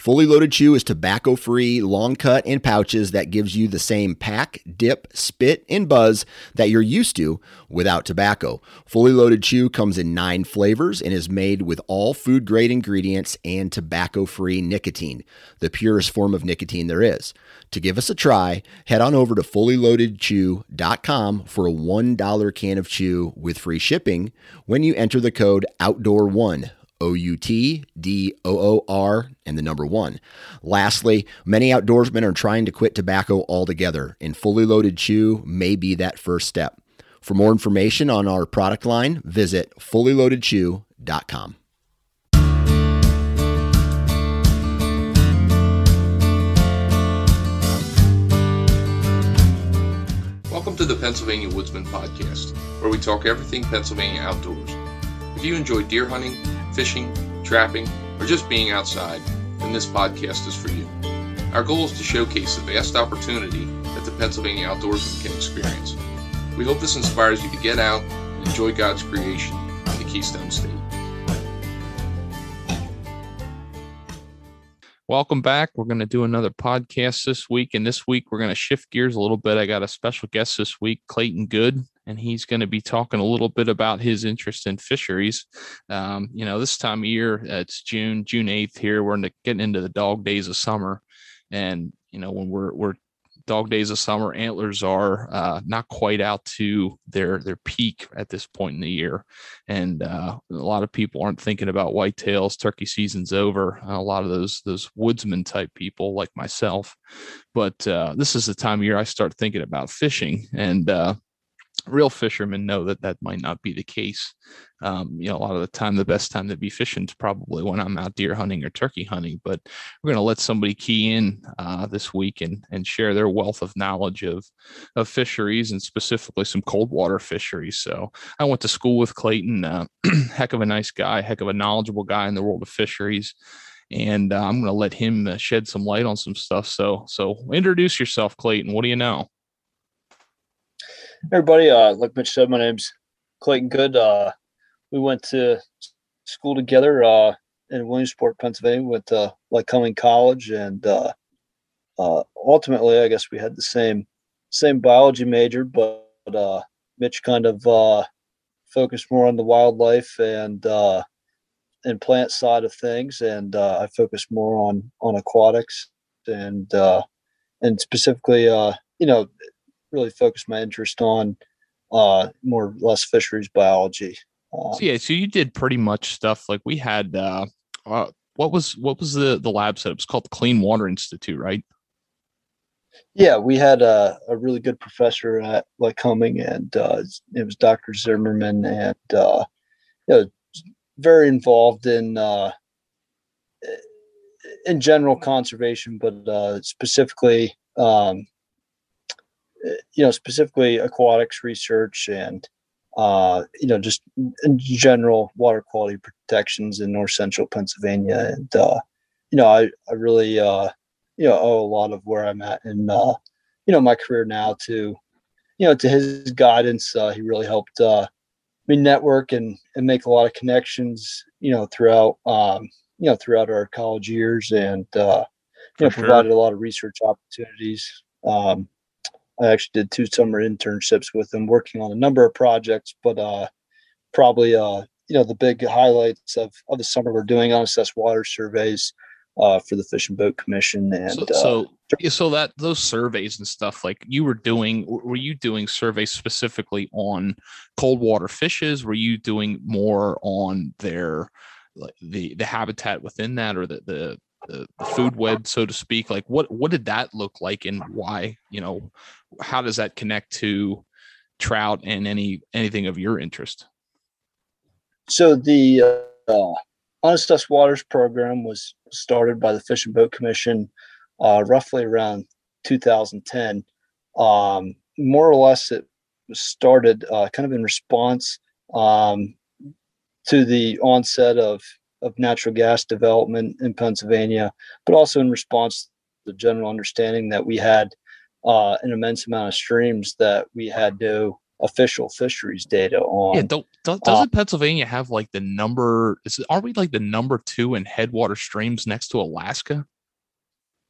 Fully Loaded Chew is tobacco-free, long cut in pouches that gives you the same pack, dip, spit, and buzz that you're used to without tobacco. Fully Loaded Chew comes in 9 flavors and is made with all food-grade ingredients and tobacco-free nicotine, the purest form of nicotine there is. To give us a try, head on over to fullyloadedchew.com for a $1 can of chew with free shipping when you enter the code OUTDOOR1. OUTDOOR and the number 1. Lastly, many outdoorsmen are trying to quit tobacco altogether, and Fully Loaded Chew may be that first step. For more information on our product line, visit fullyloadedchew.com. Welcome to the Pennsylvania Woodsman Podcast, where we talk everything Pennsylvania outdoors. If you enjoy deer hunting, fishing, trapping, or just being outside, then this podcast is for you. Our goal is to showcase the vast opportunity that the Pennsylvania outdoorsman can experience. We hope this inspires you to get out and enjoy God's creation in the Keystone State. Welcome back. We're going to do another podcast this week, and this week we're going to shift gears a little bit. I got a special guest this week, Clayton Good, and he's going to be talking a little bit about his interest in fisheries. This time of year, it's June 8th here. We're getting into the dog days of summer, and when we're dog days of summer, antlers are not quite out to their peak at this point in the year. And a lot of people aren't thinking about whitetails. Turkey season's over. A lot of those woodsman type people like myself. But this is the time of year I start thinking about fishing. And real fishermen know that might not be the case. A lot of the time, the best time to be fishing is probably when I'm out deer hunting or turkey hunting. But we're going to let somebody key in this week and share their wealth of knowledge of fisheries, and specifically some cold water fisheries. So I went to school with Clayton, heck of a nice guy, heck of a knowledgeable guy in the world of fisheries. And I'm going to let him shed some light on some stuff. So introduce yourself, Clayton. What do you know? Everybody, like Mitch said, my name's Clayton Good. We went to school together in Williamsport, Pennsylvania. We went to Lycoming College, and ultimately, I guess we had the same biology major, but Mitch kind of focused more on the wildlife and plant side of things, and I focused more on aquatics and specifically, really focused my interest on more or less fisheries biology. So you did pretty much stuff like we had. What was the lab set? It was called the Clean Water Institute, right? Yeah, we had a really good professor at Lycoming, and it was Dr. Zimmerman, and very involved in general conservation, but specifically. Specifically aquatics research and, just in general water quality protections in north central Pennsylvania. And, I really, owe a lot of where I'm at in, my career now to his guidance. He really helped me network and make a lot of connections, throughout our college years, and, provided a lot of research opportunities. I actually did 2 summer internships with him, working on a number of projects, but probably the big highlights of the summer were doing unassessed water surveys for the Fish and Boat Commission. And so that those surveys and stuff, like were you doing surveys specifically on cold water fishes? Were you doing more on their the habitat within that, or the food web, so to speak? Like what did that look like, and why, how does that connect to trout and anything of your interest? So the Unassessed Waters program was started by the Fish and Boat Commission roughly around 2010. More or less, it was started kind of in response to the onset of natural gas development in Pennsylvania, but also in response to the general understanding that we had an immense amount of streams that we had no official fisheries data on. Yeah, doesn't Pennsylvania have like the number? Aren't we like the number 2 in headwater streams next to Alaska?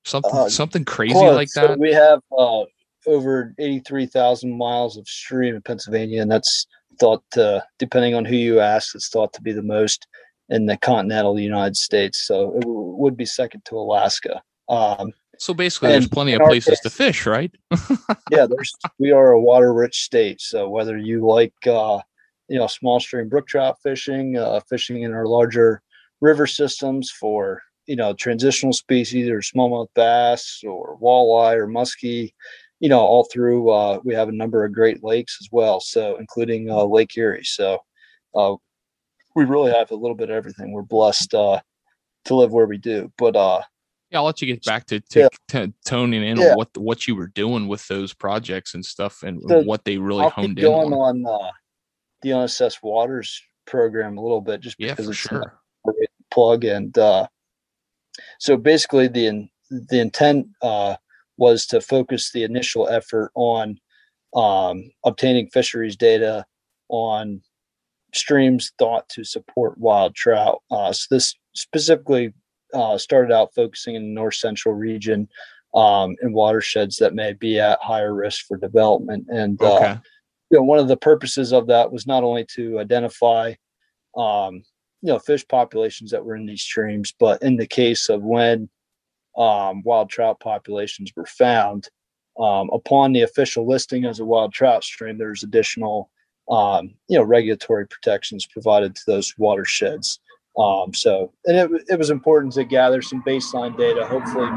Something crazy close. like that. So we have over 83,000 miles of stream in Pennsylvania, and that's thought to, depending on who you ask, it's thought to be the most in the continental United States. So it would be second to Alaska. So basically, there's plenty of places to fish, right? Yeah, we are a water-rich state. So whether you like, small stream brook trout fishing, fishing in our larger river systems for, transitional species or smallmouth bass or walleye or muskie, all through, we have a number of Great Lakes as well. So including Lake Erie. So we really have a little bit of everything. We're blessed to live where we do. But yeah, I'll let you get back to toning in on what you were doing with those projects and stuff, and what they really honed in on. On the Unassessed Waters program a little bit, just because it's a great plug. And so basically, the intent was to focus the initial effort on obtaining fisheries data on streams thought to support wild trout. So this specifically started out focusing in the north central region in watersheds that may be at higher risk for development. And one of the purposes of that was not only to identify fish populations that were in these streams, but in the case of when wild trout populations were found, upon the official listing as a wild trout stream, there's additional regulatory protections provided to those watersheds. So it was important to gather some baseline data, hopefully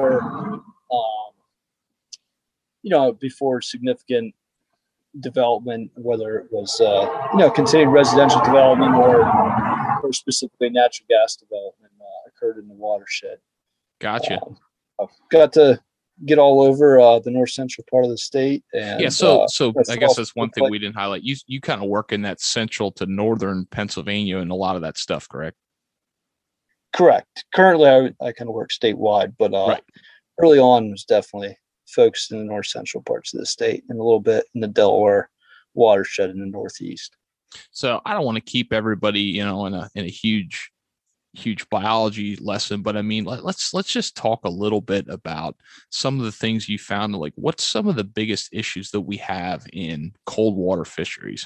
before significant development, whether it was continued residential development or specifically natural gas development occurred in the watershed. Gotcha. I've got to get all over the north central part of the state. And so I guess that's one thing we didn't highlight. You kind of work in that central to northern Pennsylvania and a lot of that stuff, correct? Correct. Currently, I kind of work statewide, but early on was definitely focused in the north central parts of the state and a little bit in the Delaware watershed in the northeast. So I don't want to keep everybody, in a huge biology lesson, but I mean, let's just talk a little bit about some of the things you found. Like, what's some of the biggest issues that we have in cold water fisheries?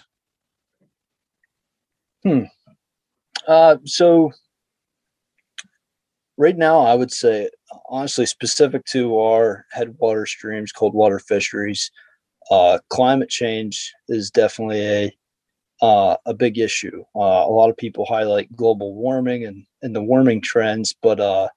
So right now, I would say, honestly, specific to our headwater streams, cold water fisheries, climate change is definitely a big issue. A lot of people highlight global warming and the warming trends, but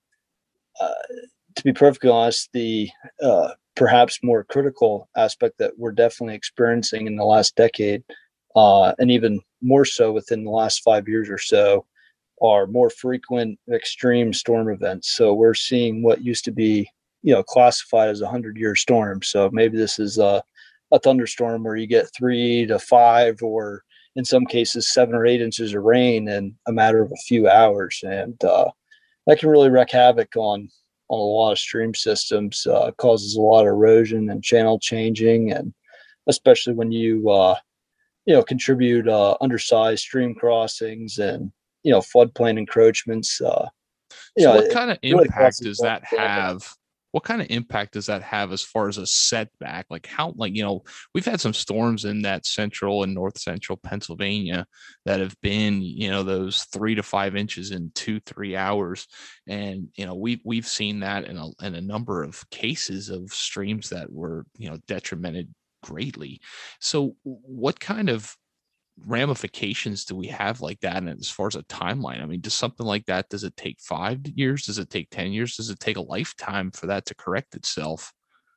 to be perfectly honest, the perhaps more critical aspect that we're definitely experiencing in the last decade, and even more so within the last 5 years or so, are more frequent extreme storm events. So we're seeing what used to be, classified as a 100-year storm. So maybe this is a thunderstorm where you get 3 to 5, or in some cases 7 or 8 inches of rain in a matter of a few hours. And that can really wreak havoc on a lot of stream systems, causes a lot of erosion and channel changing. And especially when you, contribute undersized stream crossings and, floodplain encroachments. So what kind of impact does that have? What kind of impact does that have as far as a setback? Like we've had some storms in that central and north central Pennsylvania that have been, those 3 to 5 inches in 2-3 hours. And, we've seen that in a number of cases of streams that were, detrimented greatly. So what kind of ramifications do we have like that? And as far as a timeline, I mean, does something like that, does it take 5 years? Does it take 10 years? Does it take a lifetime for that to correct itself?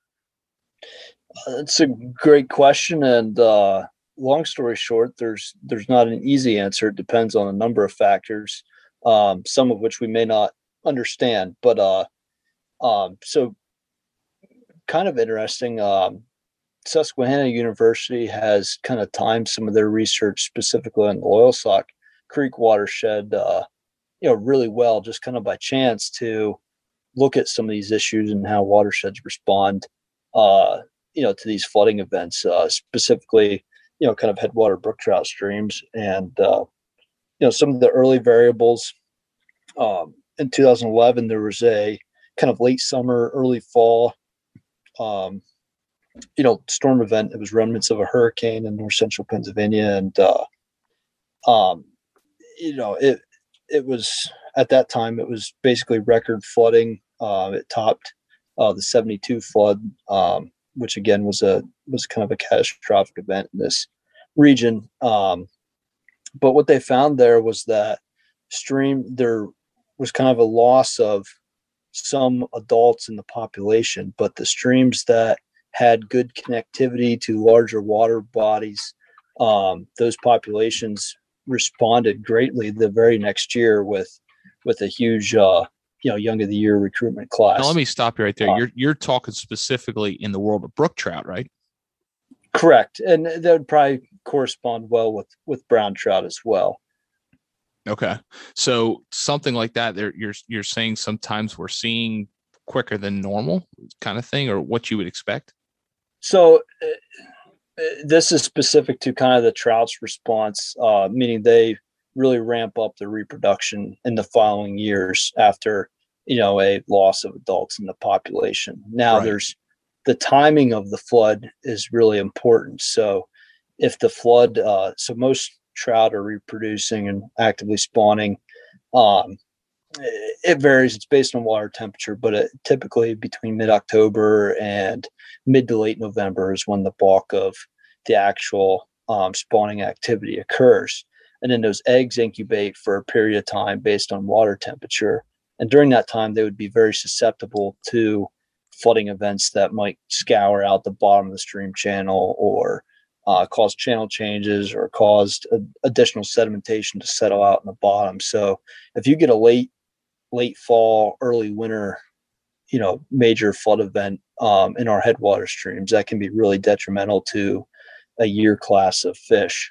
That's a great question. And long story short, there's not an easy answer. It depends on a number of factors, some of which we may not understand. But so kind of interesting. Susquehanna University has kind of timed some of their research specifically on the Loyalsock Creek watershed, really well, just kind of by chance, to look at some of these issues and how watersheds respond, to these flooding events, specifically, kind of headwater brook trout streams. And, some of the early variables, in 2011, there was a kind of late summer, early fall, storm event. It was remnants of a hurricane in north central Pennsylvania. And, it was at that time, it was basically record flooding. It topped the 72 flood, which again was kind of a catastrophic event in this region. But what they found there was that there was kind of a loss of some adults in the population, but the streams that had good connectivity to larger water bodies, those populations responded greatly the very next year with a huge young of the year recruitment class. Now let me stop you right there. You're talking specifically in the world of brook trout, right? Correct. And that would probably correspond well with brown trout as well. Okay. So something like that, you're saying sometimes we're seeing quicker than normal kind of thing, or what you would expect? So this is specific to kind of the trout's response, meaning they really ramp up the reproduction in the following years after, a loss of adults in the population. Now Right. There's the timing of the flood is really important. So if the flood, so most trout are reproducing and actively spawning. It varies. It's based on water temperature, but typically between mid-October and mid to late November is when the bulk of the actual spawning activity occurs. And then those eggs incubate for a period of time based on water temperature. And during that time, they would be very susceptible to flooding events that might scour out the bottom of the stream channel or cause channel changes or caused additional sedimentation to settle out in the bottom. So if you get a late fall, early winter, major flood event in our headwater streams, that can be really detrimental to a year class of fish.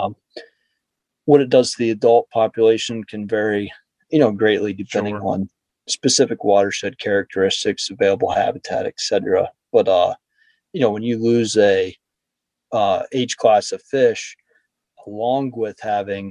What it does to the adult population can vary, greatly depending Sure. on specific watershed characteristics, available habitat, etc. But when you lose a age class of fish, along with having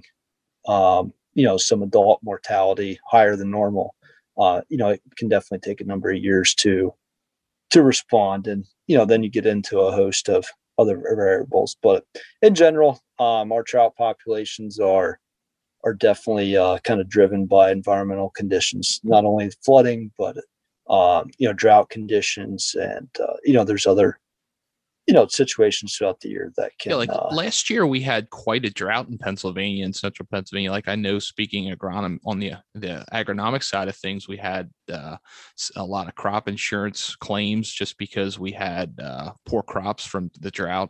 some adult mortality higher than normal, it can definitely take a number of years to respond, and then you get into a host of other variables. But in general, our trout populations are definitely kind of driven by environmental conditions, not only flooding, but drought conditions, and there's other situations throughout the year that can. Yeah, like last year we had quite a drought in Pennsylvania and central Pennsylvania. Like I know, speaking agronom on the agronomic side of things, we had a lot of crop insurance claims just because we had poor crops from the drought.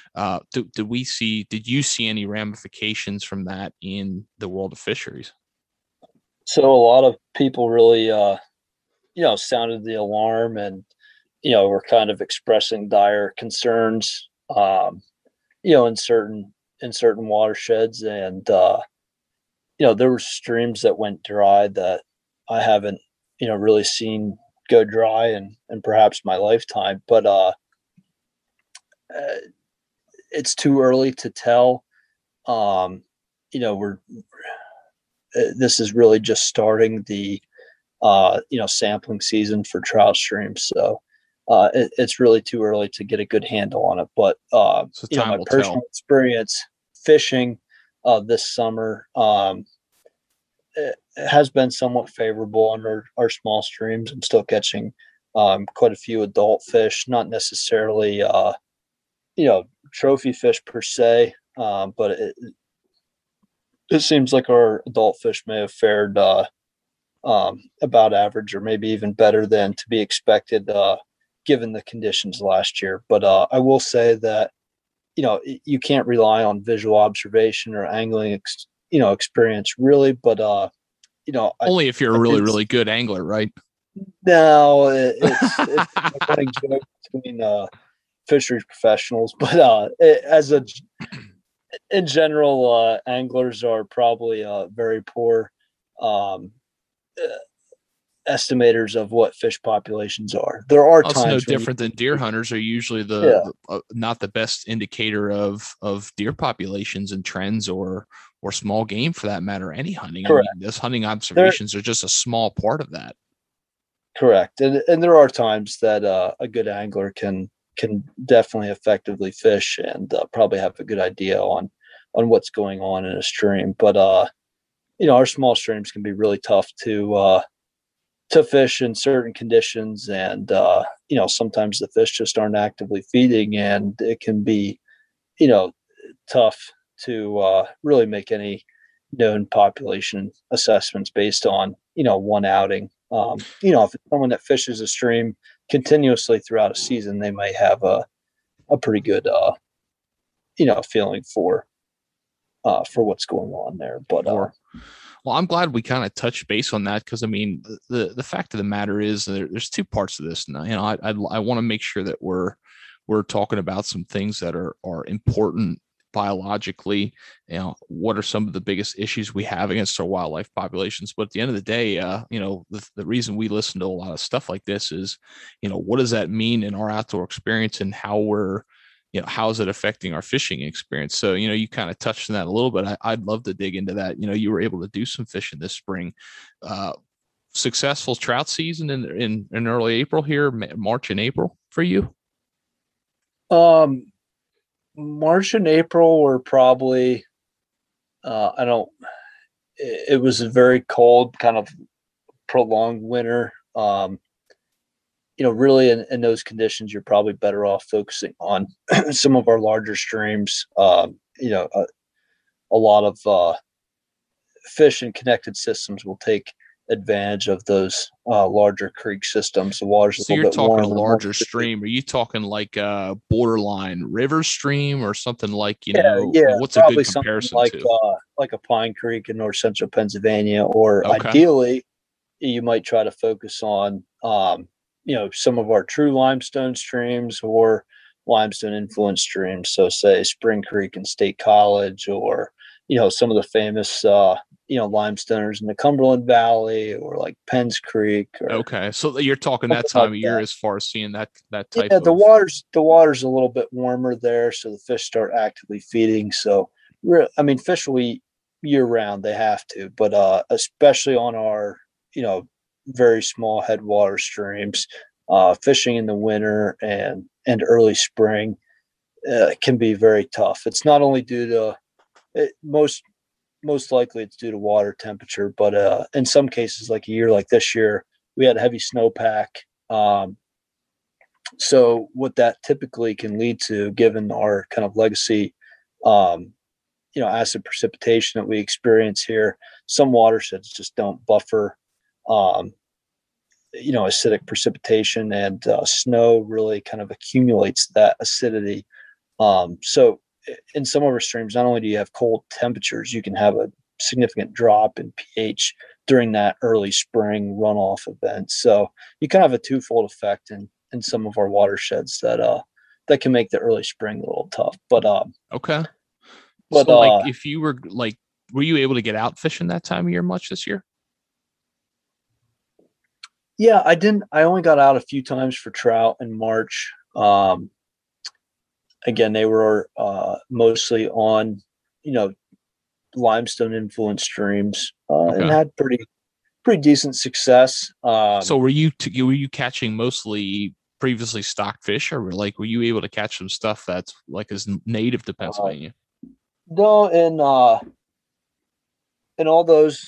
Did you see any ramifications from that in the world of fisheries? So a lot of people really, sounded the alarm, and we're kind of expressing dire concerns, in certain watersheds. And, there were streams that went dry that I haven't, really seen go dry in perhaps my lifetime. But it's too early to tell. This is really just starting the, sampling season for trout streams. So, it's really too early to get a good handle on it. But So time my will personal tell. experience fishing this summer, it has been somewhat favorable on our small streams. I'm still catching quite a few adult fish, not necessarily trophy fish per se, but it seems like our adult fish may have fared about average, or maybe even better than to be expected, given the conditions last year. But I will say that, you can't rely on visual observation or angling, experience really. But, Only if you're a really, really good angler, right? No, it's a running joke between fisheries professionals. But in general, anglers are probably very poor estimators of what fish populations are. There are Also, no times different than deer hunters are usually not the best indicator of deer populations and trends, or small game for that matter. Any hunting, Correct. I mean, those hunting observations are just a small part of that. Correct. And there are times that a good angler can definitely effectively fish and probably have a good idea on what's going on in a stream. But our small streams can be really tough to fish in certain conditions, and sometimes the fish just aren't actively feeding, and it can be you know tough to really make any known population assessments based on one outing. If it's someone that fishes a stream continuously throughout a season, they might have a pretty good feeling for what's going on there. But Well, I'm glad we kind of touched base on that, because I mean, the fact of the matter is there's two parts of this. And I want to make sure that we're talking about some things that are important biologically. What are some of the biggest issues we have against our wildlife populations? But at the end of the day, the reason we listen to a lot of stuff like this is, what does that mean in our outdoor experience, and how is it affecting our fishing experience? So, you kind of touched on that a little bit. I'd love to dig into that. You were able to do some fishing this spring. Successful trout season in early April here, March and April for you? March and April were probably, it was a very cold, kind of prolonged winter. Really in those conditions, you're probably better off focusing on some of our larger streams. A lot of fish and connected systems will take advantage of those larger creek systems. The water's So a little bit you're talking warmer, a larger stream. Are you talking like a borderline river stream or something like, what's a probably good something comparison to? like a Pine Creek in north central Pennsylvania, or Okay. ideally, you might try to focus on some of our true limestone streams or limestone influenced streams. So say Spring Creek and State College, or some of the famous limestoners in the Cumberland Valley, or like Penns Creek. Okay, so you're talking that time of year as far as seeing that type yeah, of. the water's a little bit warmer there, so the fish start actively feeding. So fish will eat year round, they have to, but especially on our very small headwater streams, fishing in the winter and early spring can be very tough. It's not only due to most likely it's due to water temperature, but in some cases, like a year like this year, we had heavy snowpack. So what that typically can lead to, given our kind of legacy, acid precipitation that we experience here, some watersheds just don't buffer, acidic precipitation, and snow really kind of accumulates that acidity. So in some of our streams, not only do you have cold temperatures, you can have a significant drop in pH during that early spring runoff event. So you kind of have a twofold effect in some of our watersheds that can make the early spring a little tough. But okay. But so like, if you were like, were you able to get out fishing that time of year much this year? Yeah, I didn't. I only got out a few times for trout in March. Again, they were mostly on, limestone influenced streams, and had pretty decent success. So were you catching mostly previously stocked fish, or were you able to catch some stuff that's like is native to Pennsylvania? No, in all those,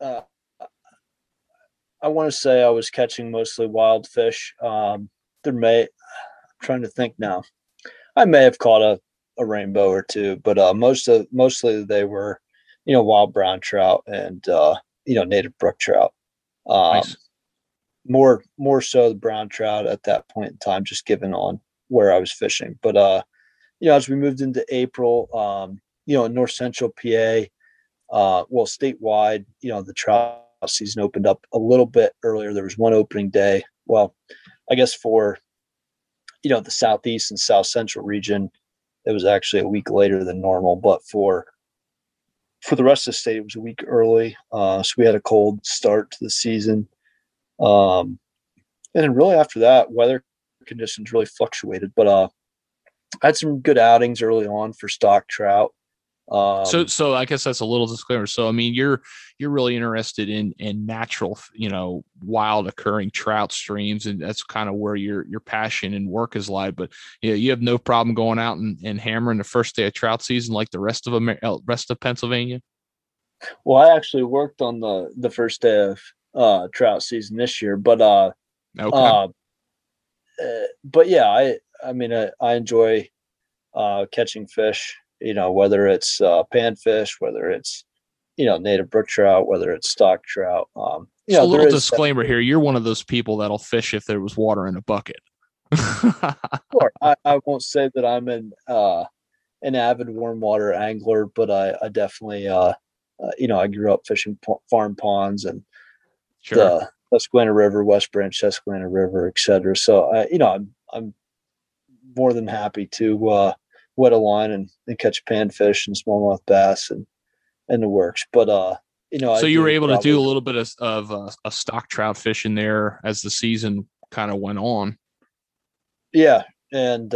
I want to say I was catching mostly wild fish. I'm trying to think now. I may have caught a rainbow or two, but mostly they were, wild brown trout and native brook trout. Nice. More so the brown trout at that point in time, just given on where I was fishing. But as we moved into April, in north central PA, statewide, the trout season opened up a little bit earlier. There was one opening day. Well, I guess for the southeast and south central region, it was actually a week later than normal. But for the rest of the state, it was a week early. So we had a cold start to the season. And then really after that, weather conditions really fluctuated. But I had some good outings early on for stock trout. So I guess that's a little disclaimer. So I mean, you're really interested in natural, wild occurring trout streams, and that's kind of where your passion and work is lied. But yeah, you have no problem going out and hammering the first day of trout season like the rest of Pennsylvania. Well, I actually worked on the first day of trout season this year, but Okay. but yeah, I mean I enjoy catching fish. Whether it's panfish, whether it's native brook trout, whether it's stock trout. So a There little is disclaimer here: you're one of those people that'll fish if there was water in a bucket. sure. I won't say that I'm an avid warm water angler, but I definitely I grew up fishing farm ponds and Sure. the Susquehanna River, West Branch Susquehanna River, etc. So I'm more than happy to wet a line and catch panfish and smallmouth bass and the works. But So I you were do able to probably do a little bit of a stock trout fishing there as the season kind of went on. yeah, and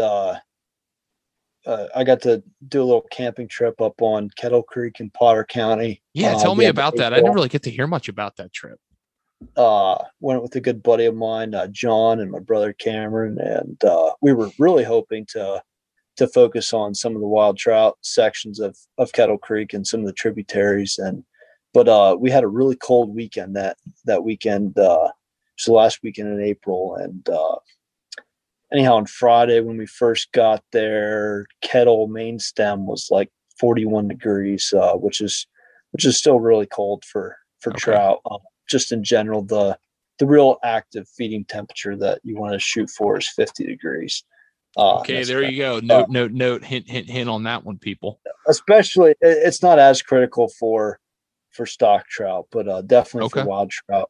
I got to do a little camping trip up on Kettle Creek in Potter County. Yeah, tell The me end of about that. I didn't April. really get to hear much about that trip. Went with a good buddy of mine, John, and my brother Cameron, and we were really hoping to focus on some of the wild trout sections of Kettle Creek and some of the tributaries. But we had a really cold weekend that weekend. So last weekend in April, and anyhow, on Friday when we first got there, Kettle main stem was like 41 degrees, which is still really cold for Okay. trout. Just in general, the real active feeding temperature that you want to shoot for is 50 degrees. Okay, there you go. Note, hint on that one, people. Especially, it's not as critical for stock trout, but definitely for Okay. wild trout.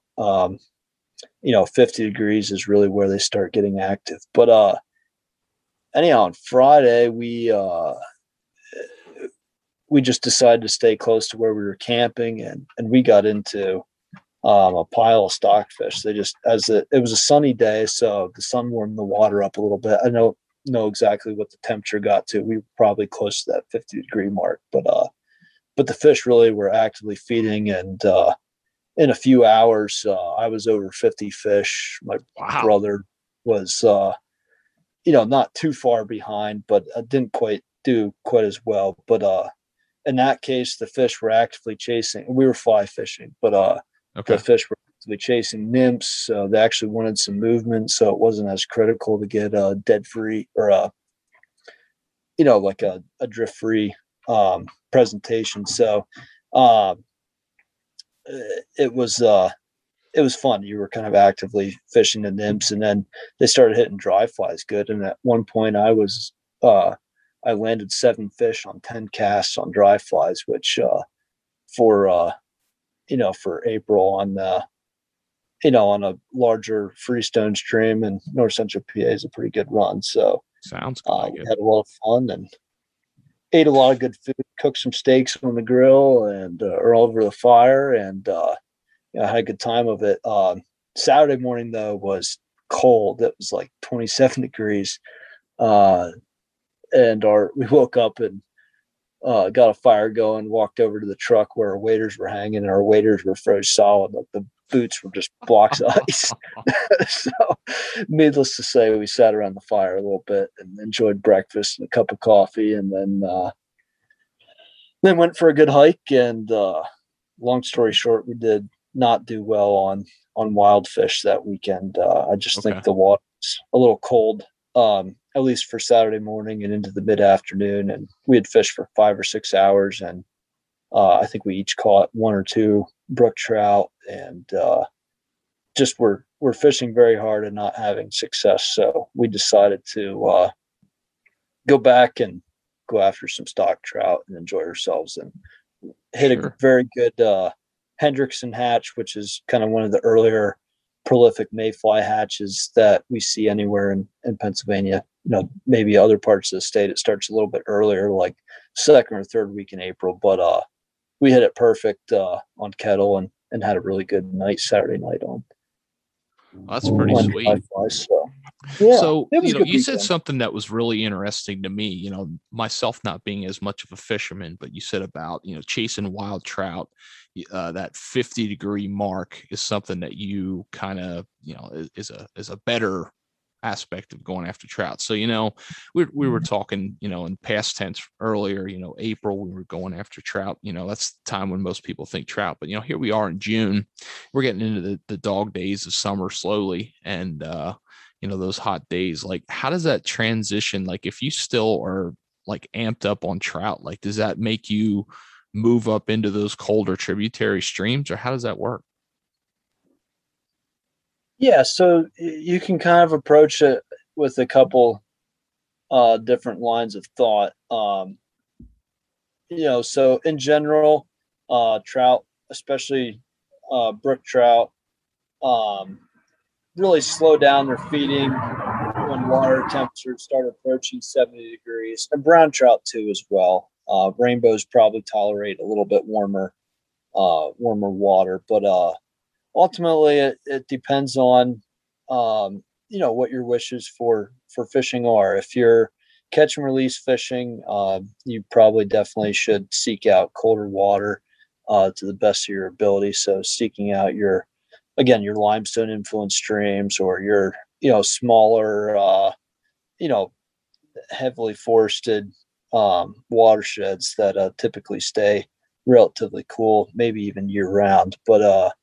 50 degrees is really where they start getting active. But anyhow, on Friday we just decided to stay close to where we were camping, and we got into a pile of stockfish. They just it was a sunny day, so the sun warmed the water up a little bit. I don't know exactly what the temperature got to. We were probably close to that 50-degree mark, but the fish really were actively feeding, and in a few hours, I was over 50 fish. My Wow. brother was, not too far behind, but didn't quite do quite as well. But in that case, the fish were actively chasing. We were fly fishing, but the Okay. fish were actively chasing nymphs. They actually wanted some movement, so it wasn't as critical to get a dead free or like a drift free presentation. So uh, it was fun. You were kind of actively fishing the nymphs, and then they started hitting dry flies good. And at one point, I landed 7 fish on 10 casts on dry flies, which for for April on a larger freestone stream in north central PA is a pretty good run. So Sounds like we it. had a lot of fun and ate a lot of good food, cooked some steaks on the grill and or over the fire, and I had a good time of it. Saturday morning though was cold. It was like 27 degrees, and we woke up and got a fire going. Walked over to the truck where our waders were hanging, and our waders were froze solid. Like the boots were just blocks of ice. So, needless to say, we sat around the fire a little bit and enjoyed breakfast and a cup of coffee, and then went for a good hike. And long story short, we did not do well on wild fish that weekend. I just Okay. think the water's a little cold, at least for Saturday morning and into the mid afternoon. And we had fished for 5 or 6 hours, and I think we each caught 1 or 2 brook trout, and just we're fishing very hard and not having success. So we decided to go back and go after some stock trout and enjoy ourselves, and hit a Sure. very good Hendrickson hatch, which is kind of one of the earlier prolific mayfly hatches that we see anywhere in Pennsylvania. Maybe other parts of the state it starts a little bit earlier, like second or third week in April. But we hit it perfect on Kettle, and had a really good night Saturday night on Well, that's pretty dry sweet. flies. So Yeah, So, it was a good you said weekend. something that was really interesting to me, myself not being as much of a fisherman, but you said about, chasing wild trout. That 50-degree mark is something that you kind of, is a better aspect of going after trout. So, we were talking, in past tense earlier, April, we were going after trout. That's the time when most people think trout. But, here we are in June. We're getting into the dog days of summer slowly. And, those hot days, like how does that transition? Like if you still are like amped up on trout, like does that make you move up into those colder tributary streams, or how does that work? Yeah, so you can kind of approach it with a couple different lines of thought. So in general, trout, especially brook trout, um, really slow down their feeding when water temperatures start approaching 70 degrees, and brown trout too as well. Rainbows probably tolerate a little bit warmer water, but ultimately it depends on what your wishes for fishing are. If you're catch and release fishing, you probably definitely should seek out colder water to the best of your ability. So seeking out your limestone influenced streams, or your smaller you know heavily forested watersheds that typically stay relatively cool, maybe even year round. But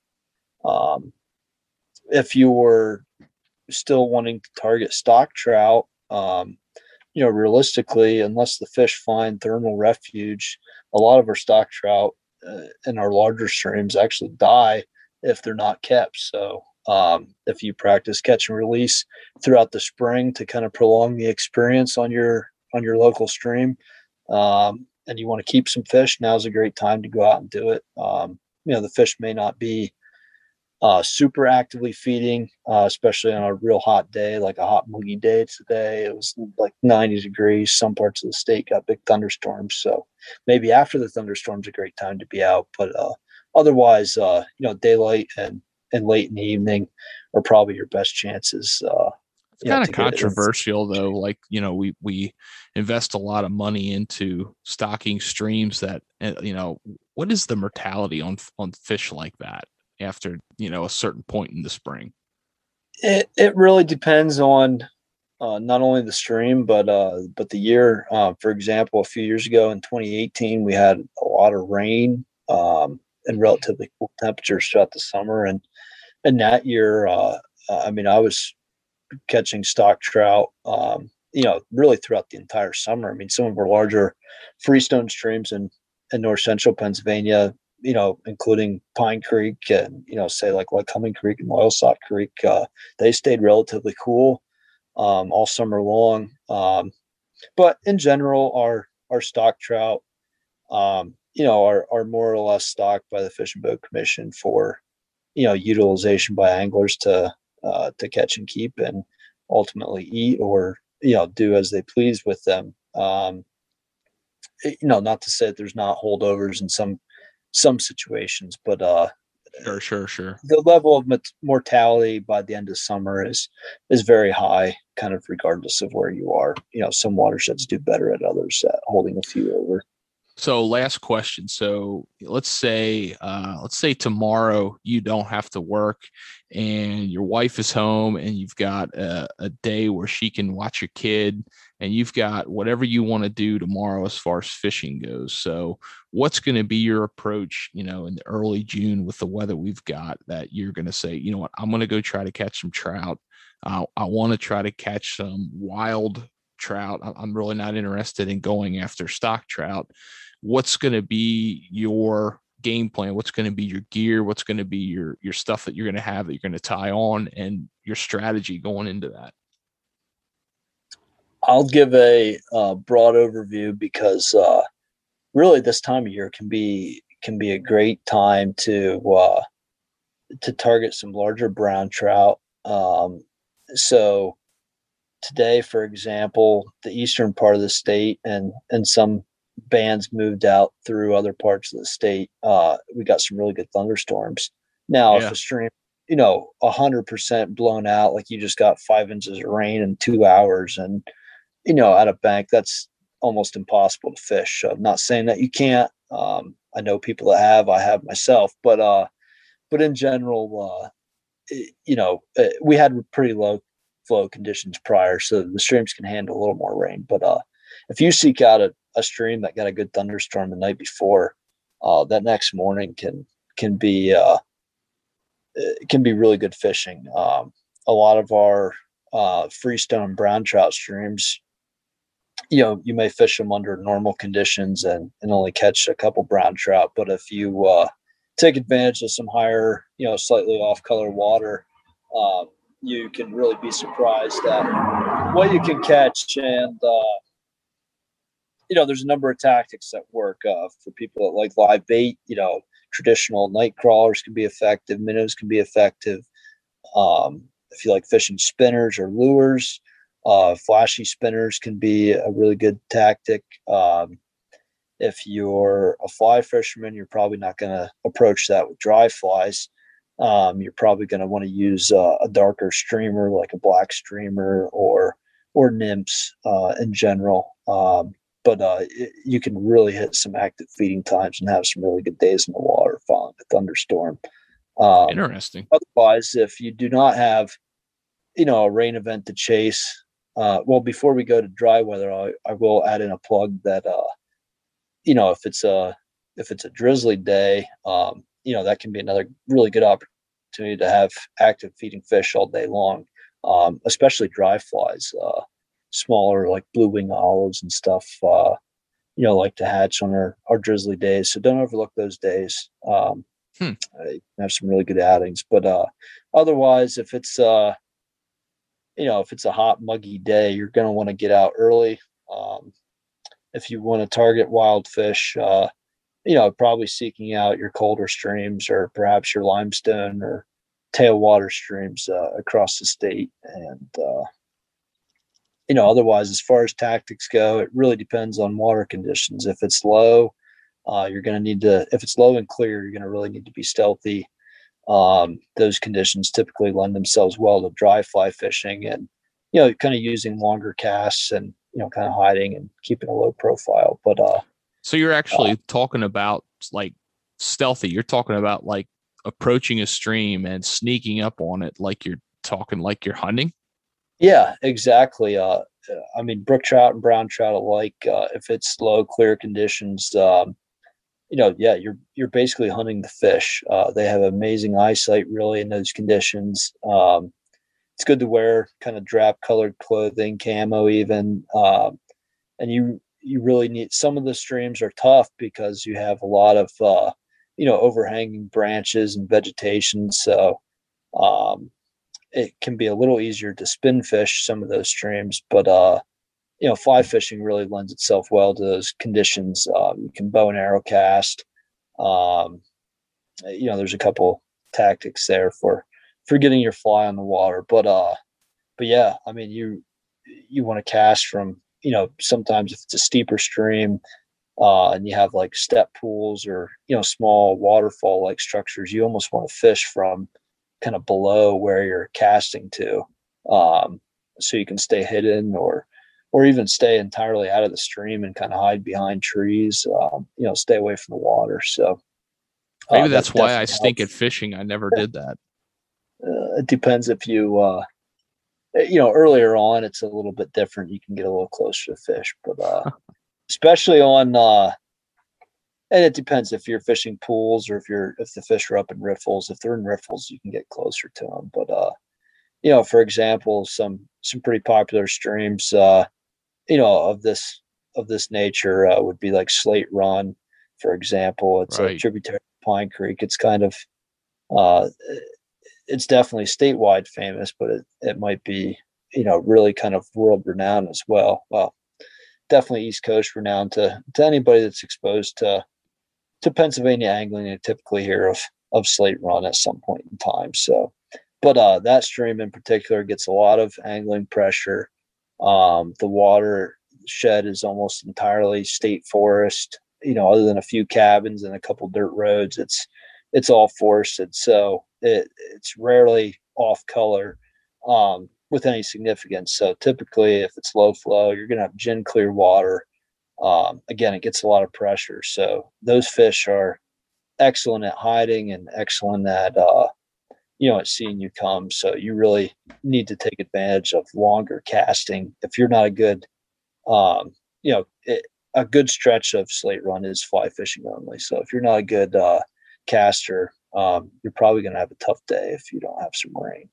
um, if you were still wanting to target stock trout, realistically, unless the fish find thermal refuge, a lot of our stock trout in our larger streams actually die if they're not kept. So if you practice catch and release throughout the spring to kind of prolong the experience on your local stream, and you want to keep some fish, now's a great time to go out and do it. The fish may not be super actively feeding, especially on a real hot day, like a hot muggy day today. It was like 90 degrees. Some parts of the state got big thunderstorms. So maybe after the thunderstorms, a great time to be out. But otherwise, daylight and late in the evening are probably your best chances. It's kind of To get it. controversial though. Like, we invest a lot of money into stocking streams that, what is the mortality on fish like that after, a certain point in the spring? It really depends on not only the stream but the year. For example, a few years ago in 2018, we had a lot of rain and relatively cool temperatures throughout the summer, and that year, I was catching stock trout, really throughout the entire summer. I mean, some of our larger freestone streams in north central Pennsylvania, including Pine Creek and, say like Lycoming Creek and Loyalsock Creek, they stayed relatively cool all summer long. But in general, our stock trout, are more or less stocked by the Fish and Boat Commission for, utilization by anglers to catch and keep and ultimately eat, or do as they please with them. Not to say that there's not holdovers in some situations, but Sure. the level of mortality by the end of summer is very high, kind of regardless of where you are. Some watersheds do better at others at holding a few over. So last question. So let's say tomorrow you don't have to work and your wife is home and you've got a day where she can watch your kid and you've got whatever you want to do tomorrow as far as fishing goes. So what's going to be your approach, in the early June with the weather we've got, that you're going to say, you know what, I'm going to go try to catch some trout. I want to try to catch some wild trout. I'm really not interested in going after stock trout. What's going to be your game plan? What's going to be your gear? What's going to be your stuff that you're going to have that you're going to tie on, and your strategy going into that? I'll give a broad overview because really this time of year can be a great time to target some larger brown trout. So today, for example, the eastern part of the state and some bands moved out through other parts of the state. We got some really good thunderstorms. Now, if Yeah. a stream, 100% blown out, like you just got 5 inches of rain in 2 hours, and at a bank, that's almost impossible to fish. I'm not saying that you can't. I know people that have. I have myself, but in general, we had pretty low flow conditions prior, so the streams can handle a little more rain. But if you seek out a stream that got a good thunderstorm the night before, that next morning can be really good fishing. A lot of our freestone brown trout streams, you may fish them under normal conditions and only catch a couple brown trout. But if you take advantage of some higher, slightly off color water, you can really be surprised at what you can catch. And, there's a number of tactics that work for people that like live bait. Traditional night crawlers can be effective. Minnows can be effective. If you like fishing spinners or lures, flashy spinners can be a really good tactic. If you're a fly fisherman, you're probably not going to approach that with dry flies. You're probably going to want to use a darker streamer, like a black streamer or nymphs in general. But you can really hit some active feeding times and have some really good days in the water following a thunderstorm. Interesting. Otherwise, if you do not have, a rain event to chase, before we go to dry weather, I will add in a plug that, if it's a drizzly day, that can be another really good opportunity to have active feeding fish all day long, especially dry flies, smaller like blue wing olives and stuff, like to hatch on our drizzly days. So don't overlook those days. Have some really good outings, but otherwise, if it's if it's a hot, muggy day, you're going to want to get out early. If you want to target wild fish, probably seeking out your colder streams or perhaps your limestone or tailwater streams across the state. And, otherwise, as far as tactics go, it really depends on water conditions. If it's low, you're going to need to, if it's low and clear, you're going to really need to be stealthy. Those conditions typically lend themselves well to dry fly fishing and, kind of using longer casts and, kind of hiding and keeping a low profile. But, so you're actually talking about like stealthy. You're talking about like approaching a stream and sneaking up on it. Like you're talking like you're hunting. Yeah, exactly. Brook trout and brown trout alike, if it's low, clear conditions, you're basically hunting the fish. They have amazing eyesight really in those conditions. It's good to wear kind of drab colored clothing, camo even. And you really need, some of the streams are tough because you have a lot of, overhanging branches and vegetation. So, it can be a little easier to spin fish some of those streams, but, fly fishing really lends itself well to those conditions. You can bow and arrow cast. There's a couple tactics there for getting your fly on the water, but yeah, you want to cast from, sometimes if it's a steeper stream, and you have like step pools or, small waterfall like structures, you almost want to fish from kind of below where you're casting to, so you can stay hidden or even stay entirely out of the stream and kind of hide behind trees, stay away from the water. So maybe that's why I stink at fishing. I never did that. It depends if you, earlier on, it's a little bit different. You can get a little closer to fish, but especially on, and it depends if you're fishing pools or if the fish are up in riffles. If they're in riffles, you can get closer to them. But for example, some pretty popular streams, of this nature would be like Slate Run, for example. It's right. A tributary to Pine Creek. It's kind of, it's definitely statewide famous, but it might be, really kind of world renowned as well. Well, definitely East Coast renowned to anybody that's exposed to Pennsylvania angling. You typically hear of Slate Run at some point in time. So, but that stream in particular gets a lot of angling pressure. The water shed is almost entirely state forest, other than a few cabins and a couple dirt roads. It's it's all forested. So it's rarely off color with any significance. So typically if it's low flow, you're going to have gin clear water. Again, it gets a lot of pressure. So those fish are excellent at hiding and excellent at, at seeing you come. So you really need to take advantage of longer casting. If you're not a good, a good stretch of slate run is fly fishing only. So if you're not a good caster, you're probably going to have a tough day if you don't have some rain.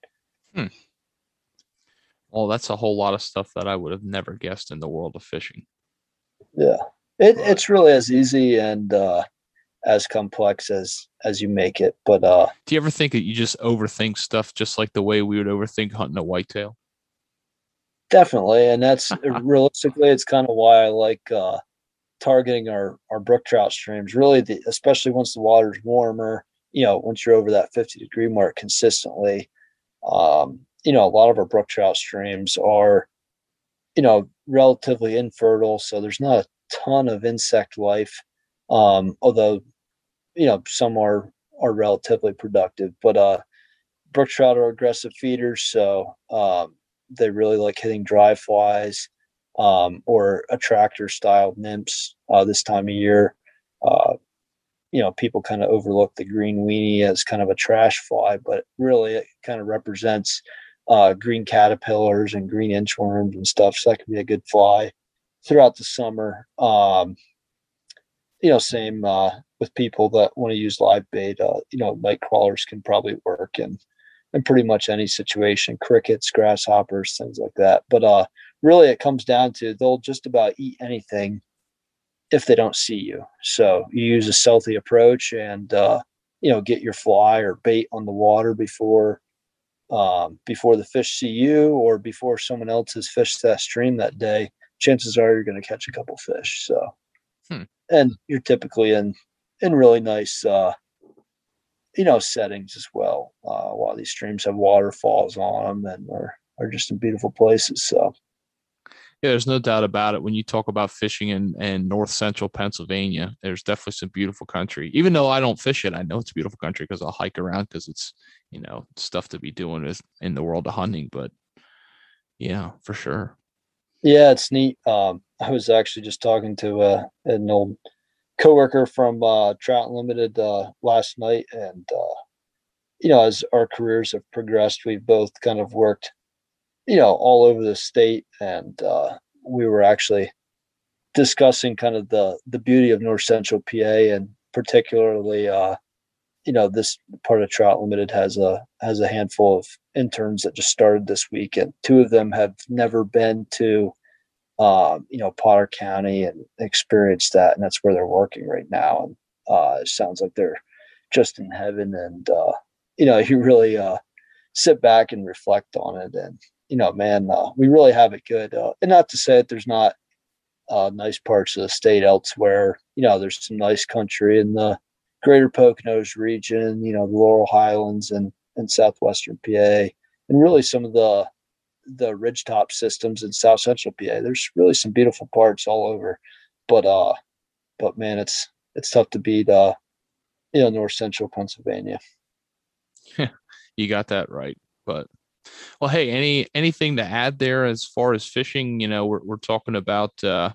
Well, that's a whole lot of stuff that I would have never guessed in the world of fishing. Yeah, it's really as easy and as complex as you make it. But do you ever think that you just overthink stuff just like the way we would overthink hunting a whitetail? Definitely, and that's realistically, it's kind of why I like targeting our brook trout streams. Really, especially once the water's warmer, once you're over that 50-degree mark consistently, a lot of our brook trout streams are, relatively infertile, so there's not a ton of insect life. Although, some are relatively productive, but brook trout are aggressive feeders, so they really like hitting dry flies or attractor style nymphs this time of year. People kind of overlook the green weenie as kind of a trash fly, but really it kind of represents green caterpillars and green inchworms and stuff. So that can be a good fly throughout the summer. Same with people that want to use live bait. Night crawlers can probably work in pretty much any situation, crickets, grasshoppers, things like that. But really it comes down to they'll just about eat anything if they don't see you. So you use a stealthy approach and, get your fly or bait on the water before the fish see you or before someone else has fished that stream that day. Chances are you're going to catch a couple fish. So, and you're typically in really nice, settings as well. A lot of these streams have waterfalls on them and are just in beautiful places. So, yeah, there's no doubt about it. When you talk about fishing in north central Pennsylvania, there's definitely some beautiful country. Even though I don't fish it, I know it's a beautiful country because I'll hike around because it's, stuff to be doing is in the world of hunting. But yeah, for sure. Yeah, it's neat. I was actually just talking to an old coworker from Trout Unlimited last night, and as our careers have progressed, we've both kind of worked, all over the state, and we were actually discussing kind of the beauty of North Central PA, and particularly, this part of Trout Limited has a handful of interns that just started this week, and two of them have never been to, Potter County and experienced that, and that's where they're working right now. And it sounds like they're just in heaven, and you really sit back and reflect on it, and man, we really have it good. And not to say that there's not nice parts of the state elsewhere. There's some nice country in the greater Poconos region, the Laurel Highlands and southwestern PA, and really some of the ridgetop systems in south central PA. There's really some beautiful parts all over. But man, it's tough to beat north central Pennsylvania. You got that right. But well, hey, anything to add there as far as fishing? We're talking about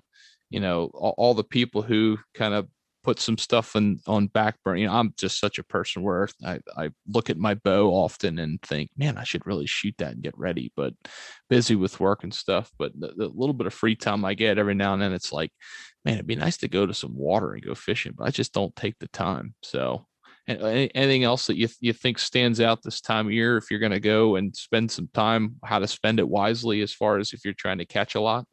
all the people who kind of put some stuff on back burner. I'm just such a person where I look at my bow often and think, man, I should really shoot that and get ready, but busy with work and stuff. But the little bit of free time I get every now and then, it's like, man, it'd be nice to go to some water and go fishing, but I just don't take the time. So anything else that you think stands out this time of year if you're going to go and spend some time, how to spend it wisely as far as if you're trying to catch a lot?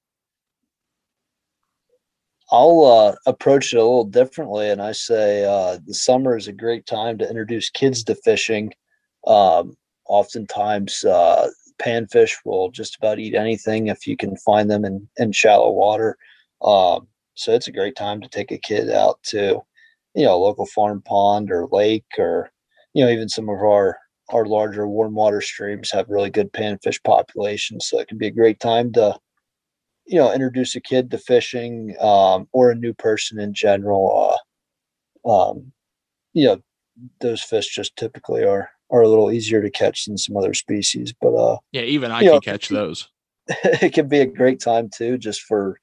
I'll approach it a little differently, and I say the summer is a great time to introduce kids to fishing. Oftentimes, panfish will just about eat anything if you can find them in shallow water. So it's a great time to take a kid out to, a local farm pond or lake, or, even some of our larger warm water streams have really good panfish populations. So it can be a great time to, introduce a kid to fishing, or a new person in general. those fish just typically are a little easier to catch than some other species. But yeah, even I can catch those. It can be a great time too, just for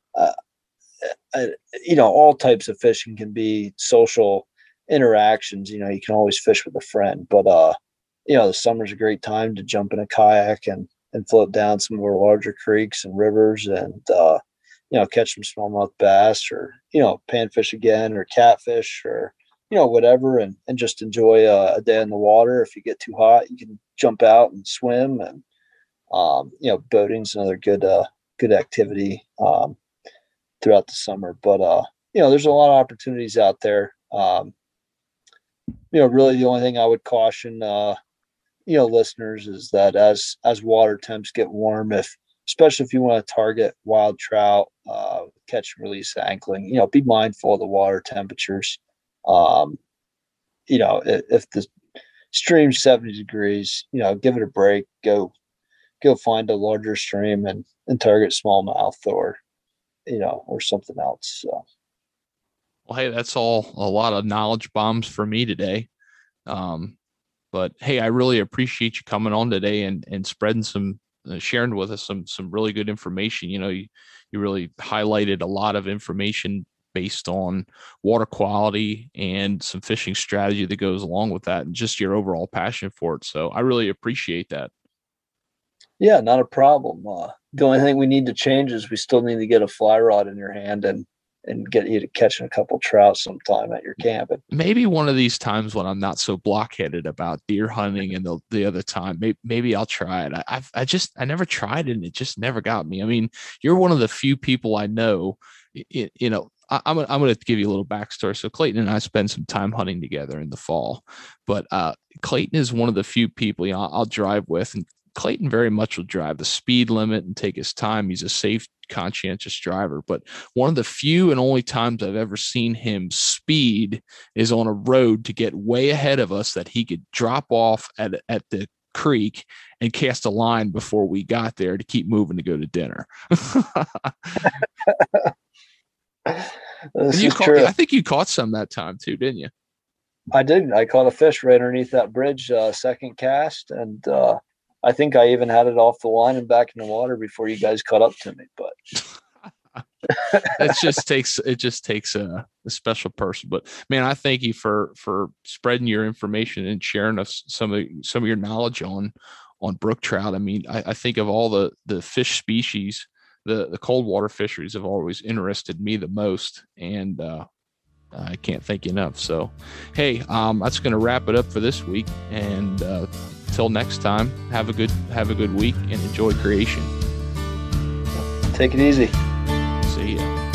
all types of fishing can be social interactions. You can always fish with a friend, but the summer's a great time to jump in a kayak and float down some of our larger creeks and rivers and catch some smallmouth bass or panfish again or catfish or whatever, and just enjoy a day in the water. If you get too hot, you can jump out and swim. And boating's another good activity throughout the summer. But there's a lot of opportunities out there. Really the only thing I would caution listeners is that as water temps get warm, especially if you want to target wild trout, catch and release angling, be mindful of the water temperatures. If the stream's 70 degrees, give it a break, go find a larger stream and target smallmouth or something else. So. Well, hey, that's all a lot of knowledge bombs for me today. But hey, I really appreciate you coming on today and spreading sharing with us some really good information. You really highlighted a lot of information based on water quality and some fishing strategy that goes along with that and just your overall passion for it. So I really appreciate that. Yeah, not a problem. The only thing we need to change is we still need to get a fly rod in your hand and get you to catching a couple trout sometime at your camp. Maybe one of these times when I'm not so blockheaded about deer hunting and the other time, maybe I'll try it. I never tried it and it just never got me. I mean, you're one of the few people I know, I'm going to give you a little backstory. So Clayton and I spend some time hunting together in the fall, but Clayton is one of the few people I'll drive with, and Clayton very much will drive the speed limit and take his time. He's a safe, conscientious driver, but one of the few and only times I've ever seen him speed is on a road to get way ahead of us that he could drop off at the creek and cast a line before we got there to keep moving to go to dinner. I think you caught some that time too, didn't you? I did. I caught a fish right underneath that bridge, second cast, and I think I even had it off the line and back in the water before you guys caught up to me. But it just takes a special person. But man, I thank you for spreading your information and sharing us some of your knowledge on brook trout. I mean, I think of all the fish species, the cold water fisheries have always interested me the most, and I can't thank you enough. So, hey, that's going to wrap it up for this week. And until next time, have a good week and enjoy creation. Take it easy. See ya.